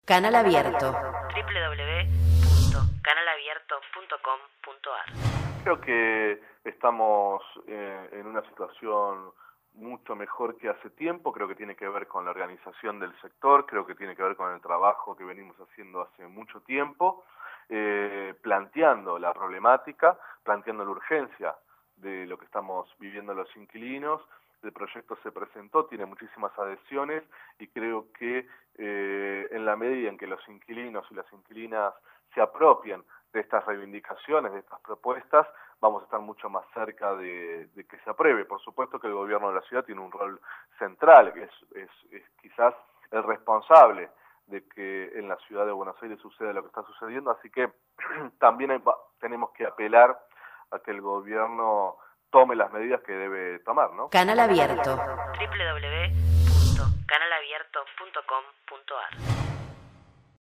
Canal Abierto. www.canalabierto.com.ar. Creo que estamos en una situación mucho mejor que hace tiempo. Creo que tiene que ver con la organización del sector, creo que tiene que ver con el trabajo que venimos haciendo hace mucho tiempo, planteando la problemática, planteando la urgencia de lo que estamos viviendo los inquilinos. El proyecto se presentó, tiene muchísimas adhesiones y creo que en la medida en que los inquilinos y las inquilinas se apropien de estas reivindicaciones, de estas propuestas, vamos a estar mucho más cerca de que se apruebe. Por supuesto que el gobierno de la ciudad tiene un rol central, que es quizás el responsable de que en la ciudad de Buenos Aires suceda lo que está sucediendo, así que también tenemos que apelar a que el gobierno tome las medidas que debe tomar, ¿no? Canal Abierto. www.canalabierto.com.ar.